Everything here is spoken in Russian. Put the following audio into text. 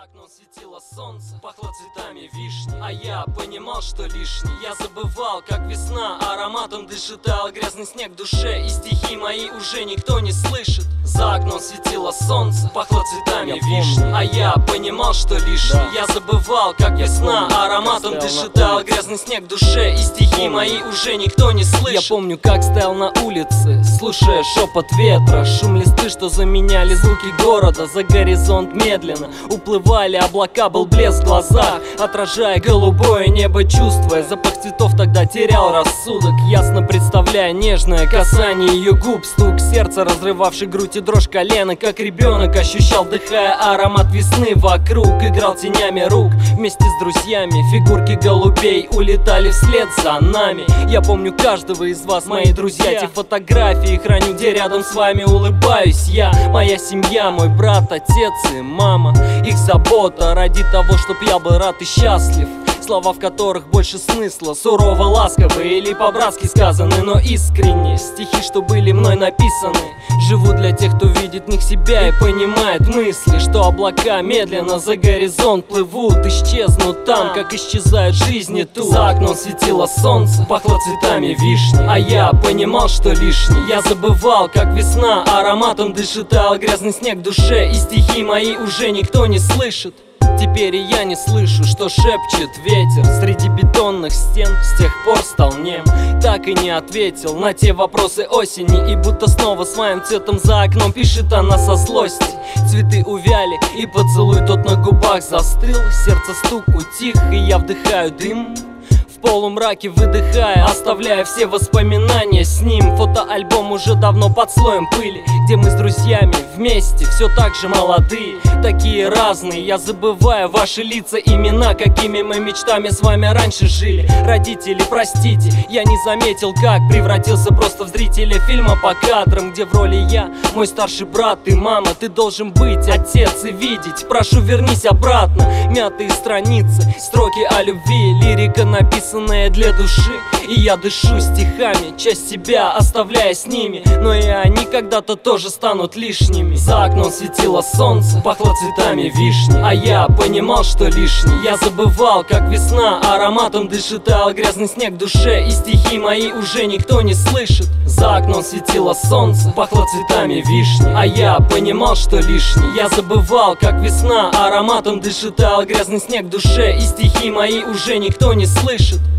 За окном светило солнце, пахло цветами вишни. А я понимал, что лишний. Я забывал, как весна ароматом дышит, таял грязный снег в душе. И стихи мои уже никто не слышит. За окном светило солнце, пахло цветами вишни. А я понимал, что лишний. Я забывал, как весна ароматом дышит, таял грязный снег в душе. И стихи мои уже никто не слышит. Я помню, как стоял на улице, слушая шепот ветра, шум листы, что заменяли звуки города. За горизонт медленно уплывали облака, был блеск в глазах, отражая голубое небо, чувствуя запах цветов, тогда терял рассудок, ясно представляя нежное касание ее губ, стук сердца, разрывавший грудь, и дрожь колена, как ребенок ощущал, вдыхая аромат весны вокруг, играл тенями рук вместе с друзьями, фигурки голубей улетали вслед за нами. Я помню каждого из вас, мои друзья, те фотографии храню, где рядом с вами улыбаюсь я. Моя семья, мой брат, отец и мама, их забота ради того, чтоб я был рад и счастлив. Слова, в которых больше смысла, сурово, ласково или по-братски сказаны, но искренне. Стихи, что были мной написаны, живут для тех, кто видит в них себя и понимает мысли, что облака медленно за горизонт плывут, исчезнут там, как исчезают жизни тут. За окном светило солнце, пахло цветами вишни. А я понимал, что лишний. Я забывал, как весна ароматом дышит, таял грязный снег в душе. И стихи мои уже никто не слышит. Теперь и я не слышу, что шепчет ветер среди бетонных стен. С тех пор стал нем, так и не ответил на те вопросы осени. И будто снова с моим цветом за окном пишет она со злости. Цветы увяли, и поцелуй тот на губах застыл. Сердце стук утих, и я вдыхаю дым, в полумраке выдыхая, оставляя все воспоминания с ним. Фотоальбом уже давно под слоем пыли, где мы с друзьями вместе, все так же молодые, такие разные. Я забываю ваши лица, имена, какими мы мечтами с вами раньше жили. Родители, простите, я не заметил, как превратился просто в зрителя фильма по кадрам, где в роли я, мой старший брат и мама. Ты должен быть отец и видеть, прошу, вернись обратно. Мятые страницы, строки о любви, лирика написанная для души. И я дышу стихами, часть себя оставляя с ними, но и они когда-то тоже станут лишними. За окном светило солнце, пахло цветами вишни. А я понимал, что лишний. Я забывал, как весна ароматом дышит, таял грязный снег в душе. И стихи мои уже никто не слышит. За окном светило солнце, пахло цветами вишни. А я понимал, что лишний. Я забывал, как весна ароматом дышит, таял грязный снег в душе. И стихи мои уже никто не слышит.